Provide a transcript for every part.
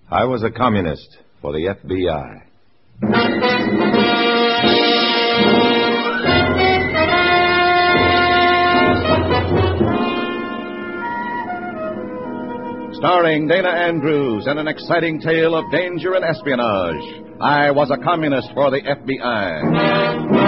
I was a communist for the FBI. Starring Dana Andrews in an exciting tale of danger and espionage, I Was a Communist for the FBI.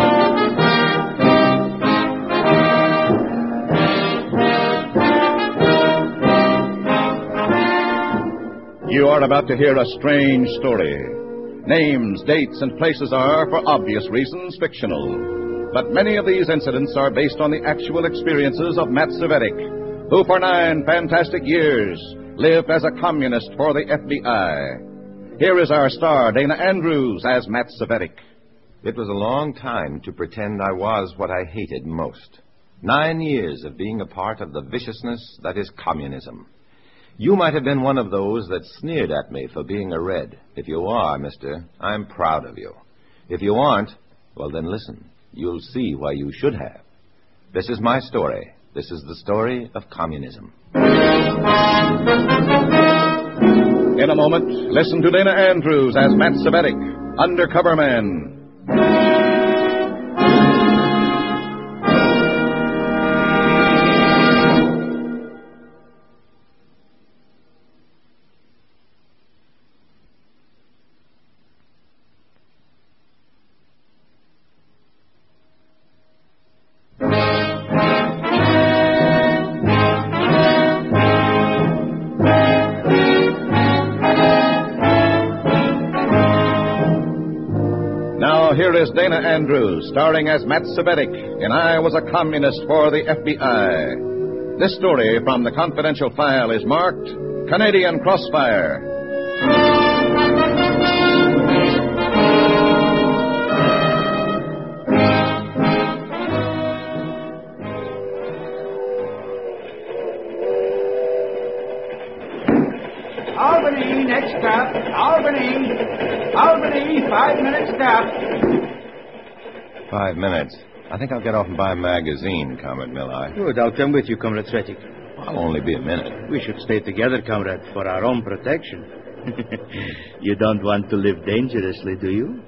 You are about to hear a strange story. Names, dates, and places are, for obvious reasons, fictional. But many of these incidents are based on the actual experiences of Matt Cvetic, who for 9 fantastic years lived as a communist for the FBI. Here is our star, Dana Andrews, as Matt Cvetic. It was a long time to pretend I was what I hated most. 9 years of being a part of the viciousness that is communism. You might have been one of those that sneered at me for being a Red. If you are, mister, I'm proud of you. If you aren't, well, then listen. You'll see why you should have. This is my story. This is the story of communism. In a moment, listen to Dana Andrews as Matt Cvetic, Undercover Man. Here is Dana Andrews, starring as Matt Cvetic in I Was a Communist for the FBI. This story from the confidential file is marked Canadian Crossfire. Albany, next stop. Albany, 5-minute stop. 5 minutes. I think I'll get off and buy a magazine, Comrade Milhigh. Good, I'll come with you, Comrade Cvetic. I'll only be a minute. We should stay together, Comrade, for our own protection. You don't want to live dangerously, do you?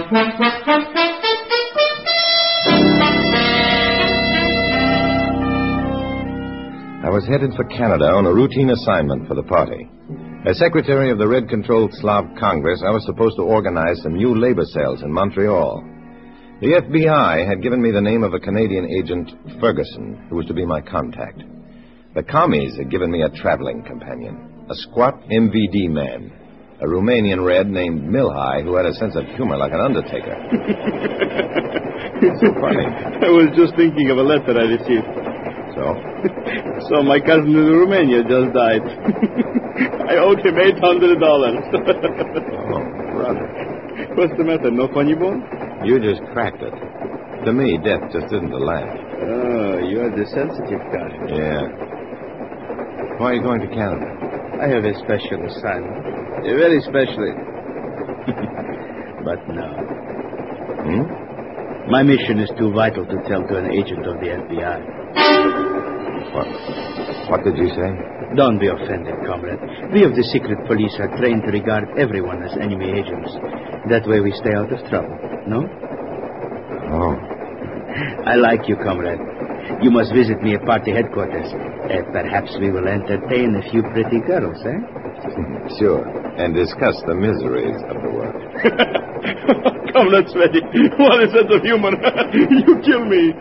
I was headed for Canada on a routine assignment for the party. As secretary of the Red-controlled Slav Congress, I was supposed to organize some new labor cells in Montreal. The FBI had given me the name of a Canadian agent, Ferguson, who was to be my contact. The commies had given me a traveling companion, a squat MVD man, a Romanian Red named Milhigh who had a sense of humor like an undertaker. It's so funny. I was just thinking of a letter I received. So? So my cousin in Romania just died. I owed him $800. Oh, brother. What's the matter? No funny bone? You just cracked it. To me, death just isn't a laugh. Oh, you're the sensitive kind. Yeah. Why are you going to Canada? I have a special assignment. Very special. But no. My mission is too vital to tell to an agent of the FBI. What did you say? Don't be offended, comrade. We of the secret police are trained to regard everyone as enemy agents. That way we stay out of trouble, no? Oh. I like you, comrade. You must visit me at party headquarters. Perhaps we will entertain a few pretty girls, eh? Sure. And discuss the miseries of the work. Comrade Cvetic, what a sense of humor. You kill me.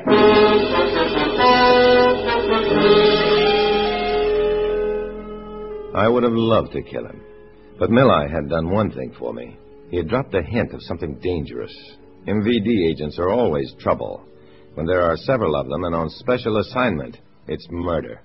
I would have loved to kill him. But Milhigh had done one thing for me. He had dropped a hint of something dangerous. MVD agents are always trouble. When there are several of them and on special assignment, it's murder.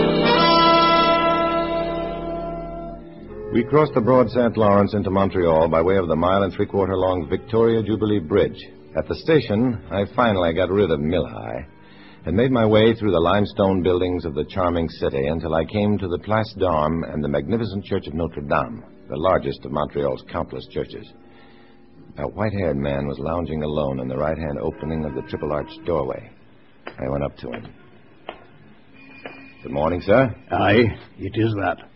We crossed the broad St. Lawrence into Montreal by way of the 1 3/4 long Victoria Jubilee Bridge. At the station, I finally got rid of Milhigh and made my way through the limestone buildings of the charming city until I came to the Place d'Armes and the magnificent Church of Notre Dame, the largest of Montreal's countless churches. A white-haired man was lounging alone in the right-hand opening of the triple-arched doorway. I went up to him. Good morning, sir. Aye, it is that.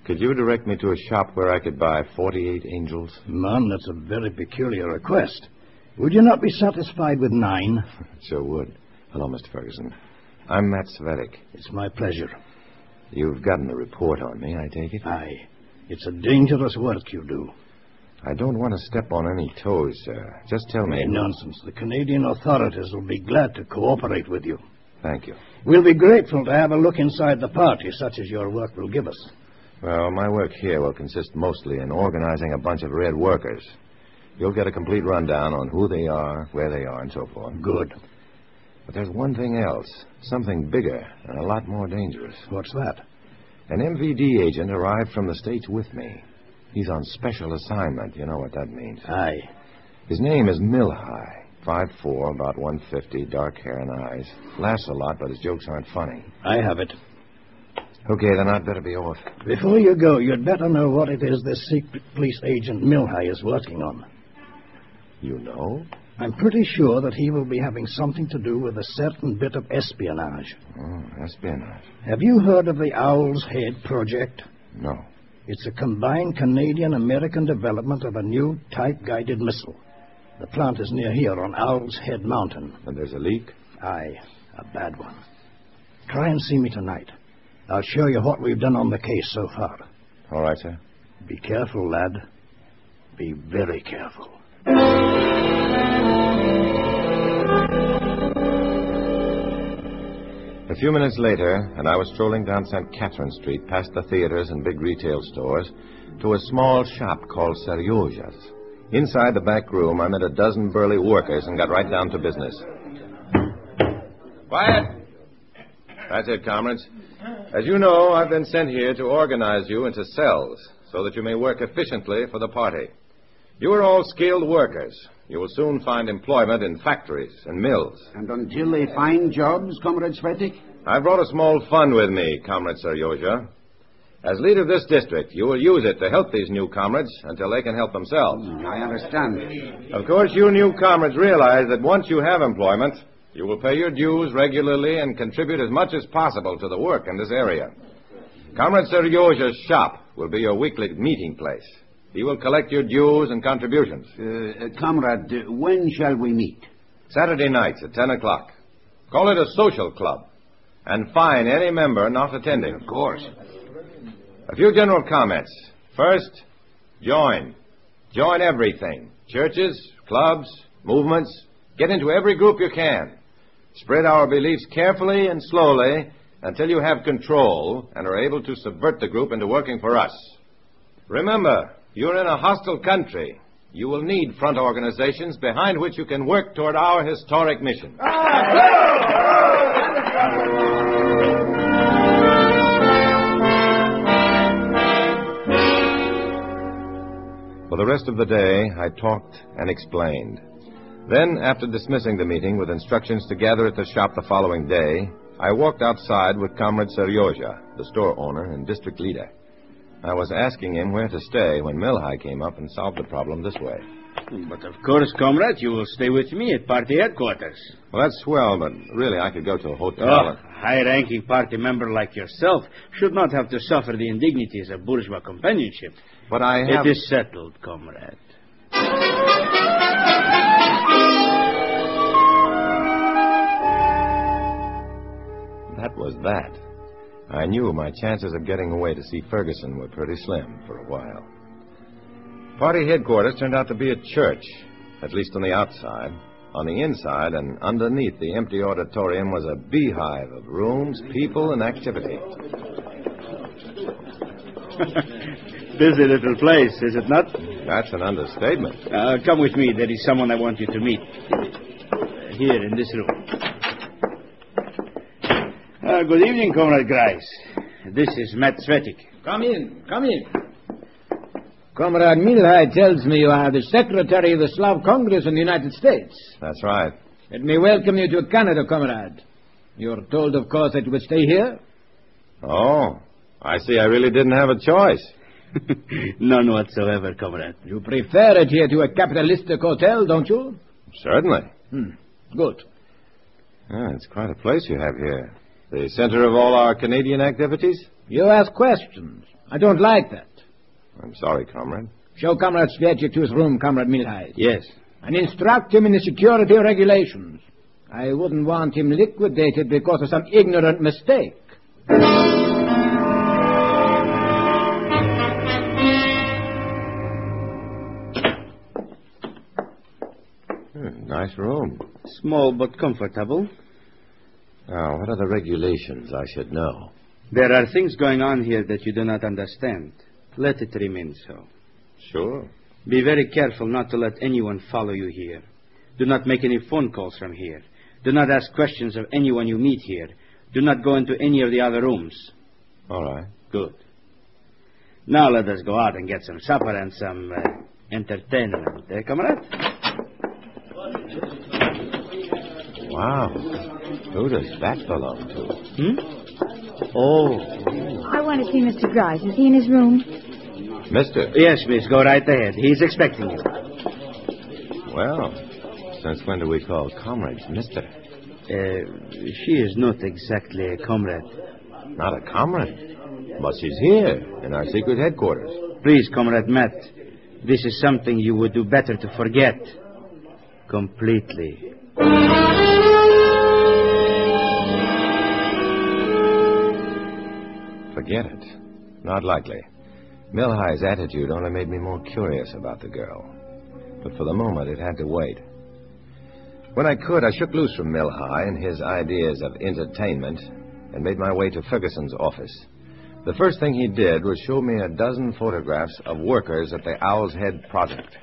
Could you direct me to a shop where I could buy 48 angels? Man, that's a very peculiar request. Would you not be satisfied with 9? Sure would. Hello, Mr. Ferguson. I'm Matt Svetic. It's my pleasure. You've gotten a report on me, I take it? Aye. It's a dangerous work you do. I don't want to step on any toes, sir. Just tell me... Nonsense. The Canadian authorities will be glad to cooperate with you. Thank you. We'll be grateful to have a look inside the party, such as your work will give us. Well, my work here will consist mostly in organizing a bunch of red workers. You'll get a complete rundown on who they are, where they are, and so forth. Good. But there's one thing else. Something bigger and a lot more dangerous. What's that? An MVD agent arrived from the States with me. He's on special assignment. You know what that means. Aye. His name is Milhigh. 5'4", about 150, dark hair and eyes. Laughs a lot, but his jokes aren't funny. I have it. Okay, then I'd better be off. Before you go, you'd better know what it is this secret police agent Milhigh is working on. You know? I'm pretty sure that he will be having something to do with a certain bit of espionage. Oh, espionage. Have you heard of the Owl's Head project? No. It's a combined Canadian-American development of a new type-guided missile. The plant is near here on Owl's Head Mountain. And there's a leak? Aye, a bad one. Try and see me tonight. I'll show you what we've done on the case so far. All right, sir. Be careful, lad. Be very careful. A few minutes later, and I was strolling down St. Catherine Street past the theaters and big retail stores to a small shop called Seryoja's. Inside the back room, I met a dozen burly workers and got right down to business. Quiet! That's it, comrades. As you know, I've been sent here to organize you into cells so that you may work efficiently for the party. You are all skilled workers. You will soon find employment in factories and mills. And until they find jobs, Comrade Svetic? I brought a small fund with me, Comrade Seryoja. As leader of this district, you will use it to help these new comrades until they can help themselves. I understand. Of course, you new comrades realize that once you have employment, you will pay your dues regularly and contribute as much as possible to the work in this area. Comrade Seryoja's shop will be your weekly meeting place. He will collect your dues and contributions. Comrade, when shall we meet? Saturday nights at 10 o'clock. Call it a social club. And fine any member not attending. Of course. A few general comments. First, join. Join everything. Churches, clubs, movements. Get into every group you can. Spread our beliefs carefully and slowly until you have control and are able to subvert the group into working for us. Remember, you're in a hostile country. You will need front organizations behind which you can work toward our historic mission. For the rest of the day, I talked and explained. Then, after dismissing the meeting with instructions to gather at the shop the following day, I walked outside with Comrade Seryoja, the store owner and district leader. I was asking him where to stay when Milhigh came up and solved the problem this way. But of course, comrade, you will stay with me at party headquarters. Well, that's swell, but really I could go to a hotel. A high-ranking party member like yourself should not have to suffer the indignities of bourgeois companionship. But I have... It is settled, comrade. That was that. I knew my chances of getting away to see Ferguson were pretty slim for a while. Party headquarters turned out to be a church, at least on the outside. On the inside and underneath the empty auditorium was a beehive of rooms, people, and activity. Busy little place, is it not? That's an understatement. Come with me. There is someone I want you to meet. Here, in this room. Good evening, Comrade Grice. This is Matt Svetic. Come in, come in. Comrade Milhigh tells me you are the Secretary of the Slav Congress in the United States. That's right. Let me welcome you to Canada, comrade. You're told, of course, that you would stay here? Oh, I see I really didn't have a choice. None whatsoever, comrade. You prefer it here to a capitalistic hotel, don't you? Certainly. Good. It's quite a place you have here. The center of all our Canadian activities? You ask questions. I don't like that. I'm sorry, comrade. Show Comrade Svetchik to his room, Comrade Milhais. Yes. And instruct him in the security regulations. I wouldn't want him liquidated because of some ignorant mistake. Nice room. Small but comfortable. Now, what are the regulations I should know? There are things going on here that you do not understand. Let it remain so. Sure. Be very careful not to let anyone follow you here. Do not make any phone calls from here. Do not ask questions of anyone you meet here. Do not go into any of the other rooms. All right. Good. Now let us go out and get some supper and some entertainment. Eh, comrade? Wow. Who does that belong to? Oh. I want to see Mr. Grice. Is he in his room? Mister. Yes, miss. Go right ahead. He's expecting you. Well, since when do we call comrades Mister? She is not exactly a comrade. Not a comrade. But she's here in our secret headquarters. Please, Comrade Matt. This is something you would do better to forget. Completely. Forget it. Not likely. Milhigh's attitude only made me more curious about the girl. But for the moment, it had to wait. When I could, I shook loose from Milhigh and his ideas of entertainment and made my way to Ferguson's office. The first thing he did was show me a dozen photographs of workers at the Owl's Head project.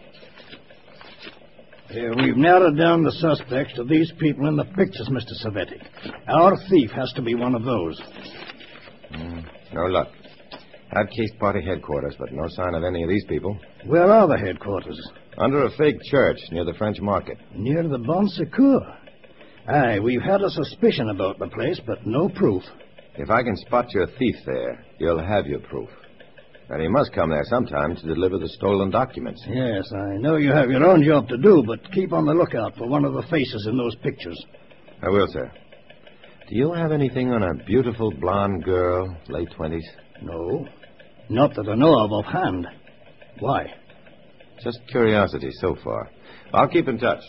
We've narrowed down the suspects to these people in the pictures, Mr. Savetic. Our thief has to be one of those. No luck. I've cased party headquarters, but no sign of any of these people. Where are the headquarters? Under a fake church near the French market. Near the Bon Secours. Aye, we've had a suspicion about the place, but no proof. If I can spot your thief there, you'll have your proof. And he must come there sometime to deliver the stolen documents. Yes, I know you have your own job to do, but keep on the lookout for one of the faces in those pictures. I will, sir. Do you have anything on a beautiful blonde girl, late 20s? No, not that I know of offhand. Why? Just curiosity so far. I'll keep in touch.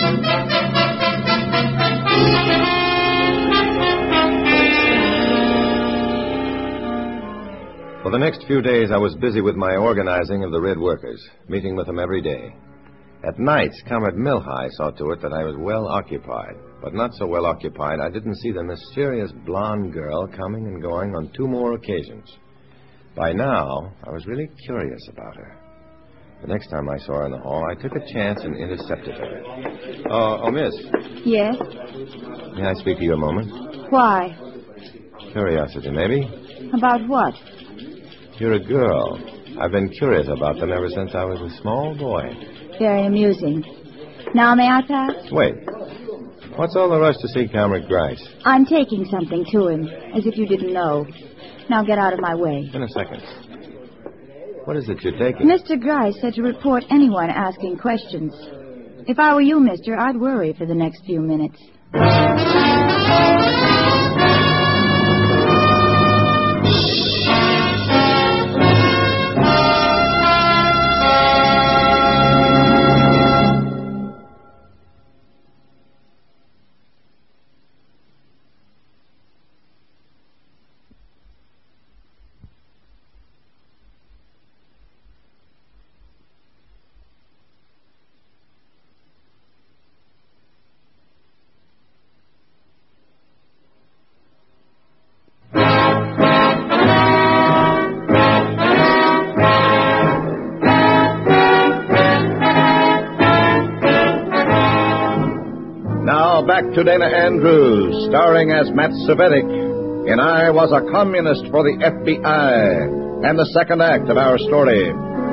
For the next few days, I was busy with my organizing of the Red Workers, meeting with them every day. At nights, Comrade Milhigh saw to it that I was well occupied, but not so well occupied I didn't see the mysterious blonde girl coming and going on 2 more occasions. By now, I was really curious about her. The next time I saw her in the hall, I took a chance and intercepted her. Oh, miss. Yes? May I speak to you a moment? Why? Curiosity, maybe? About what? You're a girl. I've been curious about them ever since I was a small boy. Very amusing. Now may I pass? Wait. What's all the rush to see Comrade Grice? I'm taking something to him, as if you didn't know. Now get out of my way. In a second. What is it you're taking? Mr. Grice said to report anyone asking questions. If I were you, mister, I'd worry for the next few minutes. Back to Dana Andrews, starring as Matt Savetic in I Was a Communist for the FBI, and the second act of our story.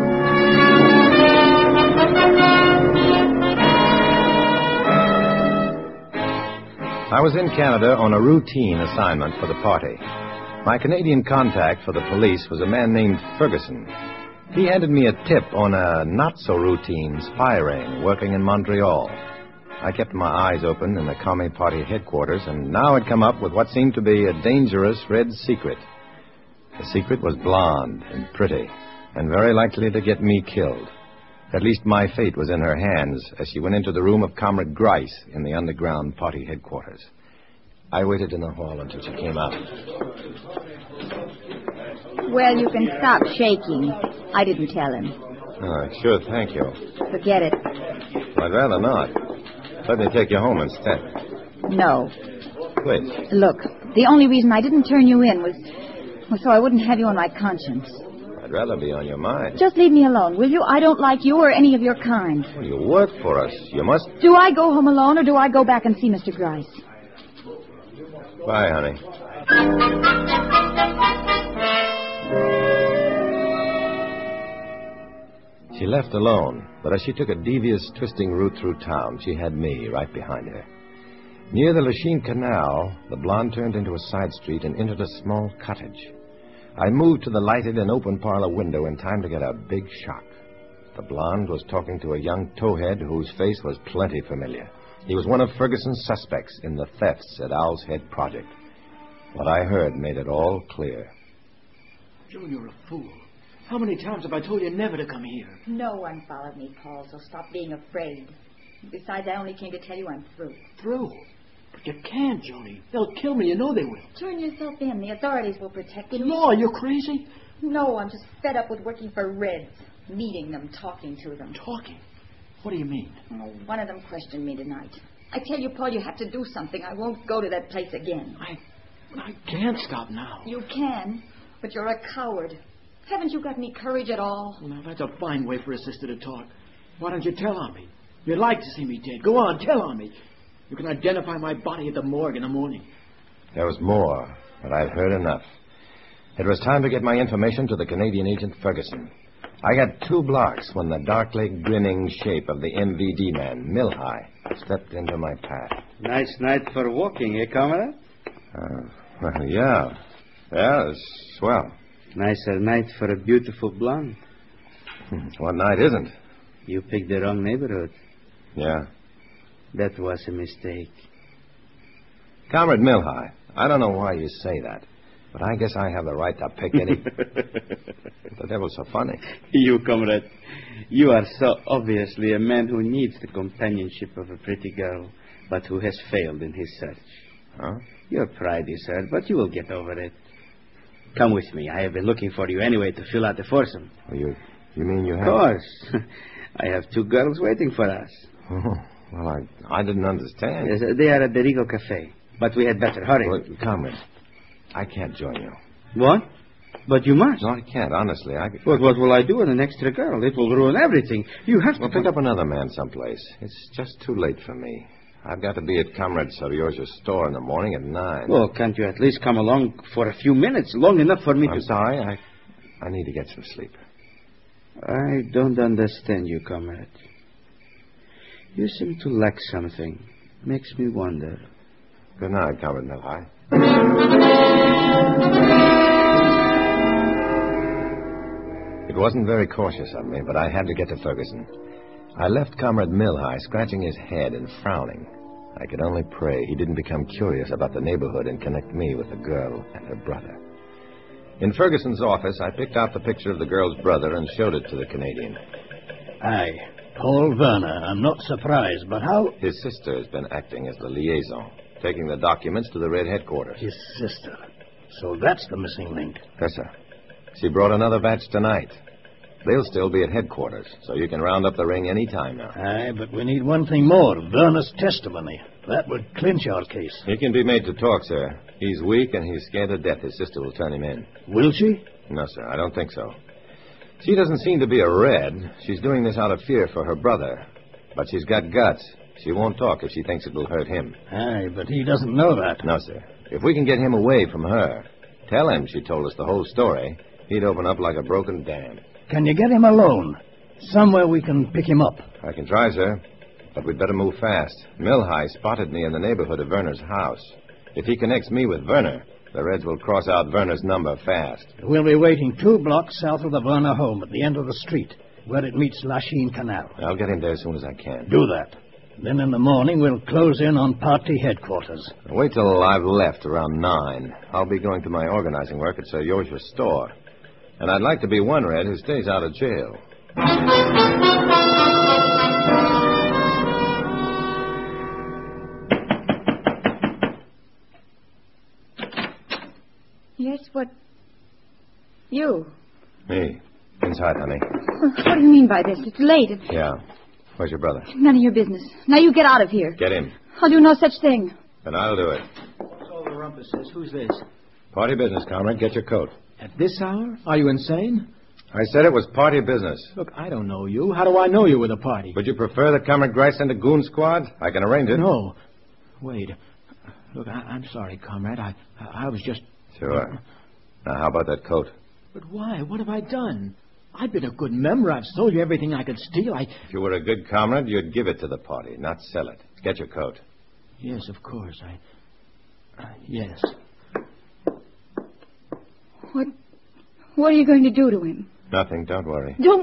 I was in Canada on a routine assignment for the party. My Canadian contact for the police was a man named Ferguson. He handed me a tip on a not-so-routine spy ring working in Montreal. I kept my eyes open in the Commie Party headquarters, and now had come up with what seemed to be a dangerous red secret. The secret was blonde and pretty, and very likely to get me killed. At least my fate was in her hands as she went into the room of Comrade Grice in the underground party headquarters. I waited in the hall until she came out. Well, you can stop shaking. I didn't tell him. Oh, sure, thank you. Forget it. I'd rather not. Let me take you home instead. No. Please. Look, the only reason I didn't turn you in was so I wouldn't have you on my conscience. I'd rather be on your mind. Just leave me alone, will you? I don't like you or any of your kind. Well, you work for us. You must... Do I go home alone or do I go back and see Mr. Grice? Bye, honey. She left alone, but as she took a devious, twisting route through town, she had me right behind her. Near the Lachine Canal, the blonde turned into a side street and entered a small cottage. I moved to the lighted and open parlor window in time to get a big shock. The blonde was talking to a young towhead whose face was plenty familiar. He was one of Ferguson's suspects in the thefts at Owl's Head Project. What I heard made it all clear. Joe, you're a fool. How many times have I told you never to come here? No one followed me, Paul, so stop being afraid. Besides, I only came to tell you I'm through. Through? But you can't, Joni. They'll kill me. You know they will. Turn yourself in. The authorities will protect you. The law? You're crazy? No, I'm just fed up with working for Reds. Meeting them, talking to them. Talking? What do you mean? Oh, one of them questioned me tonight. I tell you, Paul, you have to do something. I won't go to that place again. I can't stop now. You can, but you're a coward. Haven't you got any courage at all? Well, now, that's a fine way for a sister to talk. Why don't you tell on me? You'd like to see me dead. Go on, tell on me. You can identify my body at the morgue in the morning. There was more, but I'd heard enough. It was time to get my information to the Canadian agent Ferguson. I got 2 blocks when the darkly grinning shape of the MVD man, Milhigh, stepped into my path. Nice night for walking, eh, comrade? Well, yeah. Yeah, it's swell. Nicer night for a beautiful blonde. What night isn't? You picked the wrong neighborhood. Yeah. That was a mistake. Comrade Milhigh, I don't know why you say that, but I guess I have the right to pick any... The devil's so funny. You, comrade, you are so obviously a man who needs the companionship of a pretty girl, but who has failed in his search. Huh? Your pride is hurt, but you will get over it. Come with me. I have been looking for you anyway to fill out the foursome. Well, you mean you have... Of course. I have 2 girls waiting for us. Oh, well, I didn't understand. Yes, they are at the Rigo Cafe, but we had better hurry. Well, comrade, I can't join you. What? But you must. No, I can't, honestly. What will I do with an extra girl? It will ruin everything. You have to... Well, pick up another man someplace. It's just too late for me. I've got to be at Comrade Sarioja's store in the morning at 9. Well, can't you at least come along for a few minutes, long enough for me to... I'm sorry, I need to get some sleep. I don't understand you, comrade. You seem to lack something. Makes me wonder. Good night, Comrade Milhigh. It wasn't very cautious of me, but I had to get to Ferguson. I left Comrade Milhigh scratching his head and frowning. I could only pray he didn't become curious about the neighborhood and connect me with the girl and her brother. In Ferguson's office, I picked out the picture of the girl's brother and showed it to the Canadian. Aye, Paul Werner. I'm not surprised, but how... His sister has been acting as the liaison, taking the documents to the Red headquarters. His sister. So that's the missing link. Yes, sir. She brought another batch tonight. They'll still be at headquarters, so you can round up the ring any time now. Aye, but we need one thing more, Werner's testimony. That would clinch our case. He can be made to talk, sir. He's weak, and he's scared to death his sister will turn him in. Will she? No, sir, I don't think so. She doesn't seem to be a Red. She's doing this out of fear for her brother. But she's got guts. She won't talk if she thinks it will hurt him. Aye, but he doesn't know that. No, sir. If we can get him away from her, tell him she told us the whole story, he'd open up like a broken dam. Can you get him alone? Somewhere we can pick him up. I can try, sir. But we'd better move fast. Milhigh spotted me in the neighborhood of Werner's house. If he connects me with Werner, the Reds will cross out Werner's number fast. We'll be waiting 2 blocks south of the Werner home at the end of the street, where it meets Lachine Canal. I'll get him there as soon as I can. Do that. Then in the morning we'll close in on party headquarters. Wait till I've left around 9. I'll be going to my organizing work at Sir Yosha's store. And I'd like to be one Red who stays out of jail. Yes, what? You? Me. Inside, honey. What do you mean by this? It's late. Yeah. Where's your brother? None of your business. Now you get out of here. Get him. I'll do no such thing. Then I'll do it. What's all the rumpus says? Who's this? Party business, comrade. Get your coat. At this hour? Are you insane? I said it was party business. Look, I don't know you. How do I know you with a party? Would you prefer that Comrade Grice send a goon squad? I can arrange it. No. Wait. Look, I'm sorry, comrade. I was just... Sure. Now, how about that coat? But why? What have I done? I've been a good member. I've sold you everything I could steal. If you were a good comrade, you'd give it to the party, not sell it. Get your coat. Yes, of course. Yes. What are you going to do to him? Nothing. Don't worry. Don't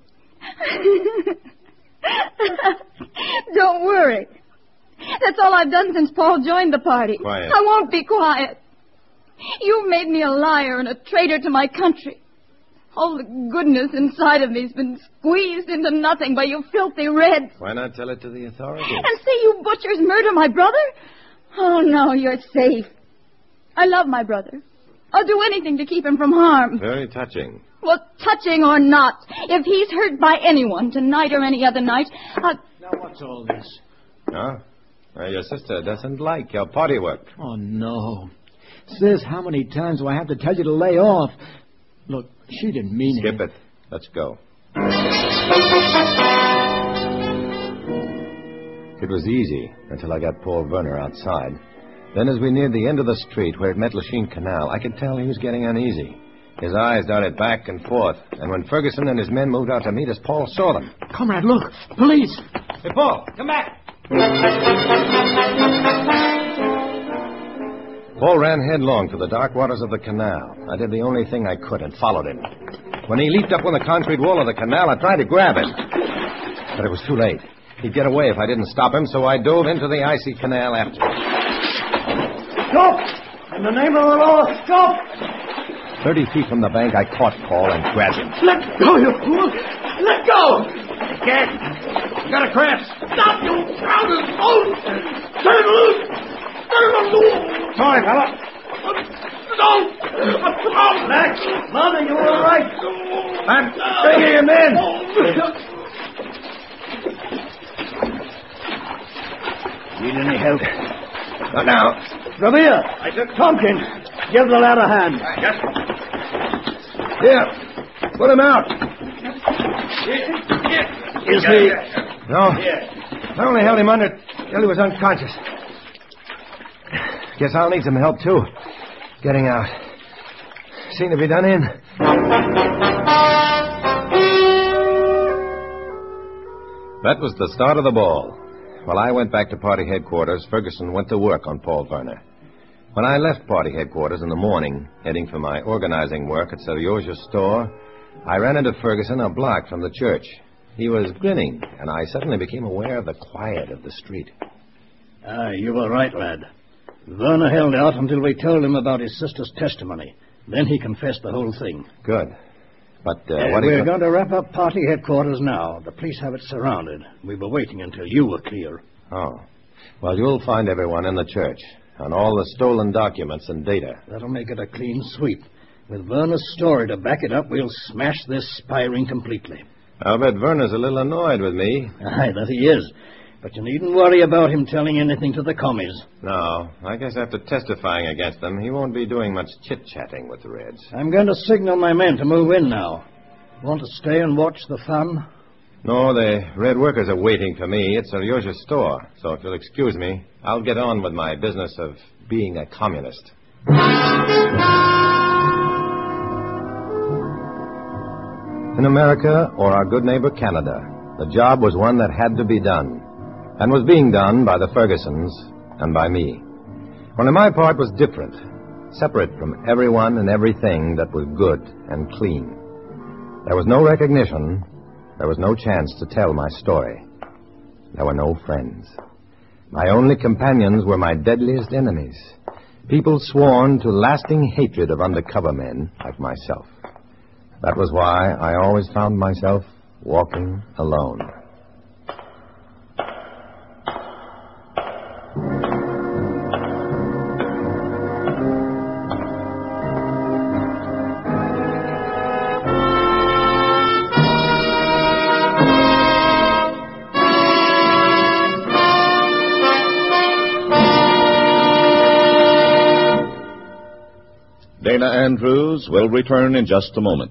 worry. That's all I've done since Paul joined the party. Quiet. I won't be quiet. You made me a liar and a traitor to my country. All the goodness inside of me's been squeezed into nothing by you filthy Reds. Why not tell it to the authorities? And see you butchers murder my brother? Oh, no, you're safe. I love my brother. I'll do anything to keep him from harm. Very touching. Well, touching or not, if he's hurt by anyone tonight or any other night, Now, what's all this? Huh? Well, your sister doesn't like your party work. Oh, no. Sis, how many times do I have to tell you to lay off? Look, she didn't mean Skip it. Let's go. It was easy until I got Paul Werner outside. Then as we neared the end of the street where it met Lachine Canal, I could tell he was getting uneasy. His eyes darted back and forth, and when Ferguson and his men moved out to meet us, Paul saw them. Comrade, look! Police! Hey, Paul, come back! Paul ran headlong to the dark waters of the canal. I did the only thing I could and followed him. When he leaped up on the concrete wall of the canal, I tried to grab him. But it was too late. He'd get away if I didn't stop him, so I dove into the icy canal after him. Stop! In the name of the law, stop! 30 feet from the bank, I caught Paul and grabbed him. Let go, you fool! Let go! I can't. You got a cramp. Stop, you crowded fool! Turn loose! Turn loose! Sorry, fella. Don't! Max, Mother, you all right? I'm bringing him in. Need any help? Not now. Revere! Tompkins, give the lad a hand. Yes. Here. Put him out. Is he... No. I only held him under till he was unconscious. Guess I'll need some help, too. Getting out. Seen to be done in. That was the start of the ball. While I went back to party headquarters, Ferguson went to work on Paul Werner. When I left party headquarters in the morning, heading for my organizing work at Serioja's store, I ran into Ferguson a block from the church. He was grinning, and I suddenly became aware of the quiet of the street. You were right, lad. Werner held out until we told him about his sister's testimony. Then he confessed the whole thing. Good. But we're going to wrap up party headquarters now. The police have it surrounded. We were waiting until you were clear. Oh. Well, you'll find everyone in the church, and all the stolen documents and data. That'll make it a clean sweep. With Werner's story to back it up, we'll smash this spy ring completely. I'll bet Werner's a little annoyed with me. Aye, that he is. But you needn't worry about him telling anything to the commies. No. I guess after testifying against them, he won't be doing much chit-chatting with the Reds. I'm going to signal my men to move in now. Want to stay and watch the fun? No, the Red workers are waiting for me at Serioja's store. So if you'll excuse me, I'll get on with my business of being a communist. In America, or our good neighbor Canada, the job was one that had to be done, and was being done by the Fergusons and by me. Only my part was different, separate from everyone and everything that was good and clean. There was no recognition. There was no chance to tell my story. There were no friends. My only companions were my deadliest enemies. People sworn to lasting hatred of undercover men like myself. That was why I always found myself walking alone. Dana Andrews will return in just a moment.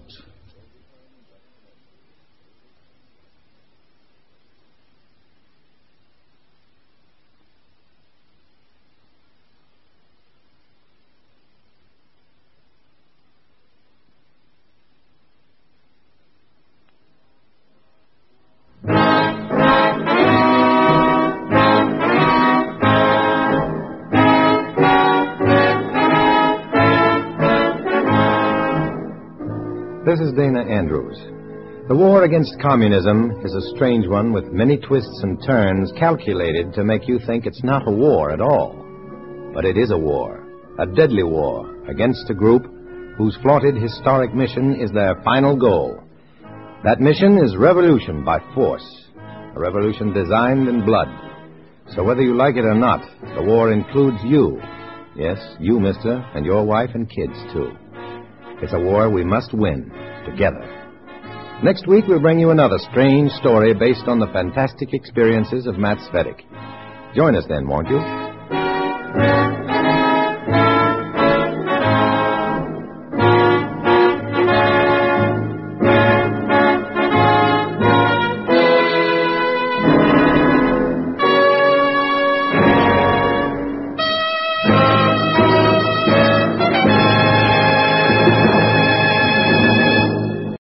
This is Dana Andrews. The war against communism is a strange one with many twists and turns calculated to make you think it's not a war at all. But it is a war, a deadly war against a group whose flaunted historic mission is their final goal. That mission is revolution by force, a revolution designed in blood. So whether you like it or not, the war includes you. Yes, you, mister, and your wife and kids, too. It's a war we must win together. Next week, we'll bring you another strange story based on the fantastic experiences of Matt Svedek. Join us then, won't you?